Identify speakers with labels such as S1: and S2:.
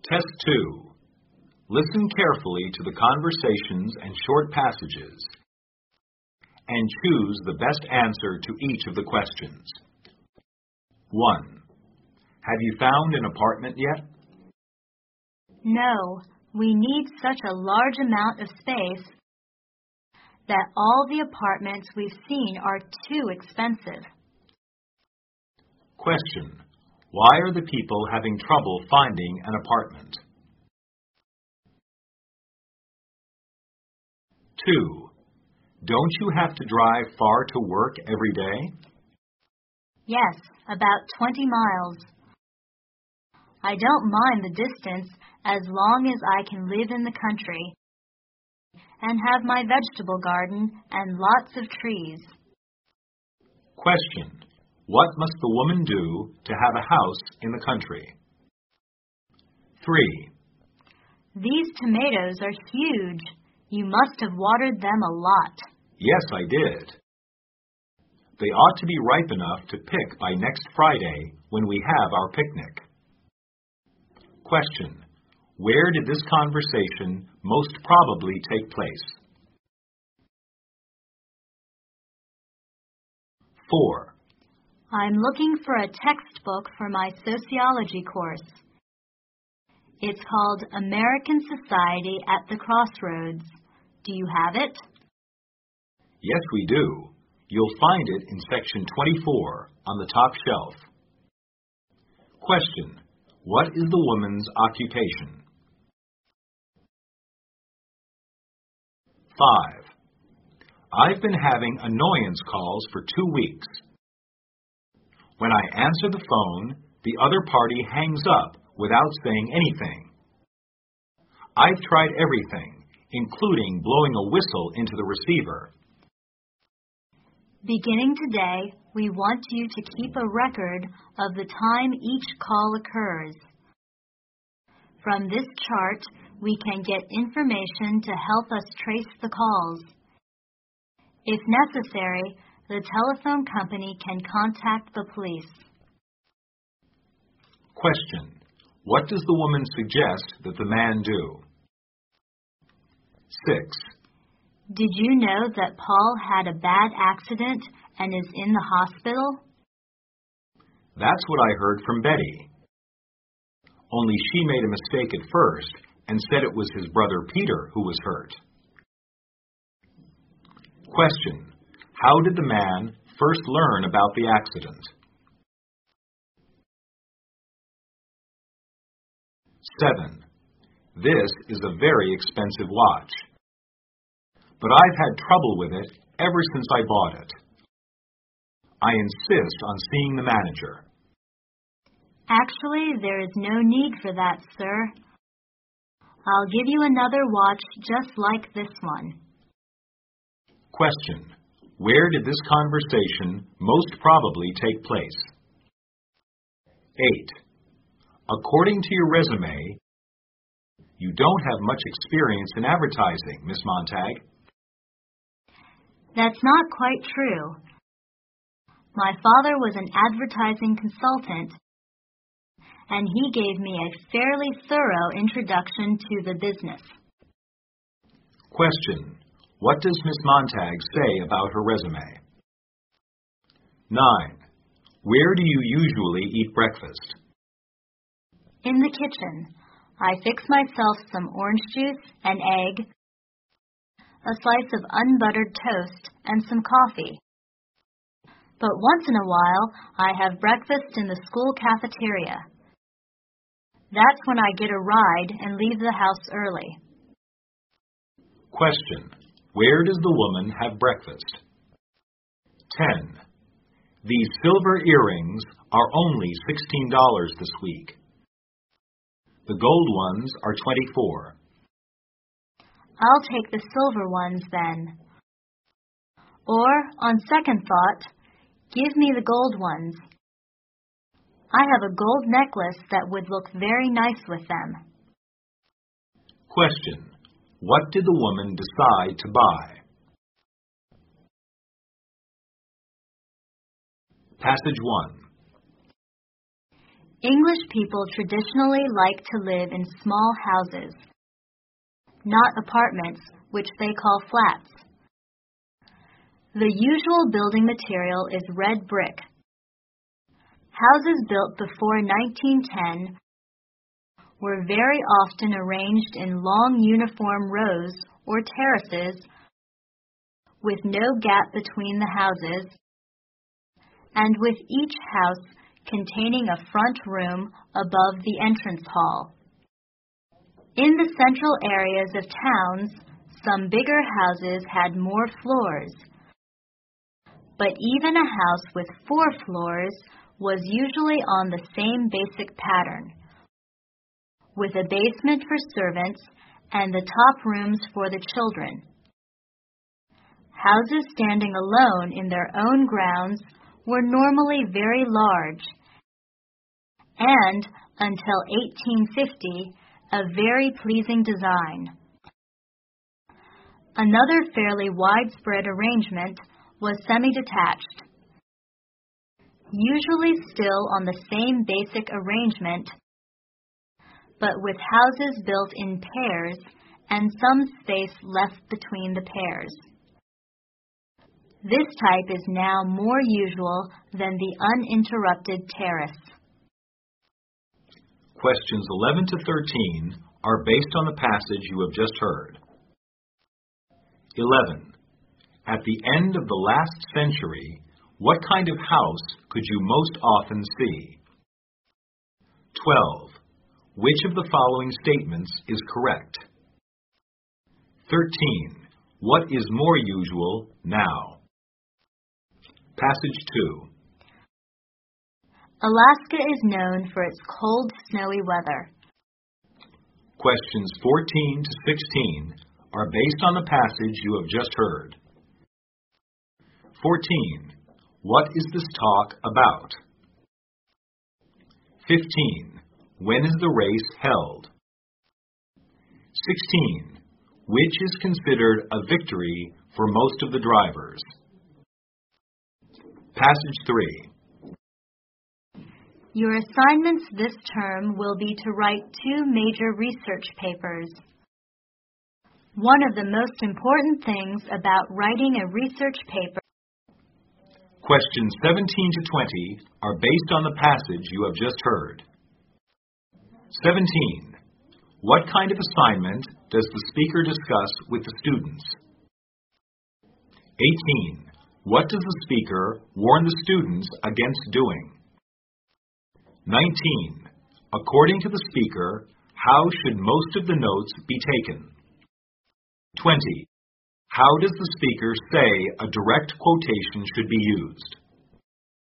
S1: Test 2. Listen carefully to the conversations and short passages and choose the best answer to each of the questions. 1. Have you found an apartment yet?
S2: No, we need such a large amount of space that all the apartments we've seen are too expensive.
S1: Question. Why are the people having trouble finding an apartment? 2. Don't you have to drive far to work every day?
S2: Yes, about 20 miles. I don't mind the distance as long as I can live in the country and have my vegetable garden and lots of trees.
S1: Question. What must the woman do to have a house in the country? 3.
S2: These tomatoes are huge. You must have watered them a lot.
S1: Yes, I did. They ought to be ripe enough to pick by next Friday when we have our picnic. Question. Where did this conversation most probably take place? 4.
S2: I'm looking for a textbook for my sociology course. It's called American Society at the Crossroads. Do you have it?
S1: Yes, we do. You'll find it in section 24 on the top shelf. Question. What is the woman's occupation? 5. I've been having annoyance calls for 2 weeks. When I answer the phone, the other party hangs up without saying anything. I've tried everything, including blowing a whistle into the receiver.
S2: Beginning today, we want you to keep a record of the time each call occurs. From this chart, we can get information to help us trace the calls. If necessary, the telephone company can contact the police.
S1: Question. What does the woman suggest that the man do? 6.
S2: Did you know that Paul had a bad accident and is in the hospital?
S1: That's what I heard from Betty. Only she made a mistake at first and said it was his brother Peter who was hurt. Question. How did the man first learn about the accident? 7. This is a very expensive watch, but I've had trouble with it ever since I bought it. I insist on seeing the manager.
S2: Actually, there is no need for that, sir. I'll give you another watch just like this one.
S1: Question. Where did this conversation most probably take place? 8. According to your resume, you don't have much experience in advertising, Miss Montag.
S2: That's not quite true. My father was an advertising consultant, and he gave me a fairly thorough introduction to the business.
S1: Question. What does Miss Montag say about her resume? 9. Where do you usually eat breakfast?
S2: In the kitchen. I fix myself some orange juice, an egg, a slice of unbuttered toast, and some coffee. But once in a while, I have breakfast in the school cafeteria. That's when I get a ride and leave the house early.
S1: Question. Where does the woman have breakfast? 10. These silver earrings are only $16 this week. The gold ones are $24.
S2: I'll take the silver ones then. Or, on second thought, give me the gold ones. I have a gold necklace that would look very nice with them.
S1: Question. What did the woman decide to buy? Passage 1.
S2: English people traditionally like to live in small houses, not apartments, which they call flats. The usual building material is red brick. Houses built before 1910 were very often arranged in long uniform rows or terraces with no gap between the houses, and with each house containing a front room above the entrance hall. In the central areas of towns, some bigger houses had more floors, but even a house with 4 floors was usually on the same basic pattern, with a basement for servants and the top rooms for the children. Houses standing alone in their own grounds were normally very large, and, until 1850, a very pleasing design. Another fairly widespread arrangement was semi-detached, usually still on the same basic arrangement, but with houses built in pairs and some space left between the pairs. This type is now more usual than the uninterrupted terrace.
S1: Questions 11 to 13 are based on the passage you have just heard. 11. At the end of the last century, what kind of house could you most often see? 12. Which of the following statements is correct? 13. What is more usual now? Passage 2.
S2: Alaska is known for its cold, snowy weather.
S1: Questions 14 to 16 are based on the passage you have just heard. 14. What is this talk about? 15. When is the race held? 16. Which is considered a victory for most of the drivers? Passage 3.
S2: Your assignments this term will be to write 2 major research papers. One of the most important things about writing a research paper.
S1: Questions 17 to 20 are based on the passage you have just heard. 17. What kind of assignment does the speaker discuss with the students? 18. What does the speaker warn the students against doing? 19. According to the speaker, how should most of the notes be taken? 20. How does the speaker say a direct quotation should be used?